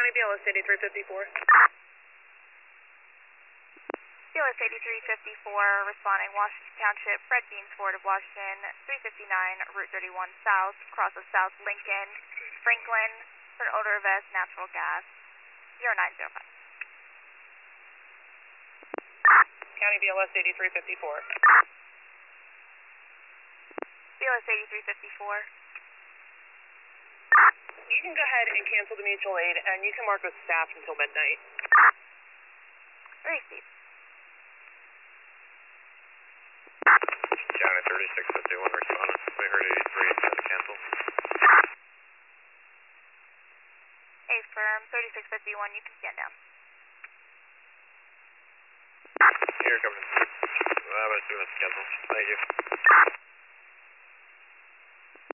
County BLS 8354. BLS 8354 responding Washington Township, Fred Beans Ford of Washington, 359 Route 31 South, cross of South Lincoln, Franklin, for an odor vest, natural gas, 0905. County BLS 8354. BLS 8354. You can go ahead and cancel the mutual aid, and you can mark with staff until midnight. Received. County 3651 responding. We heard 83, cancel. Affirm, 3651, you can stand down. Here, coming. Let's cancel. Thank you.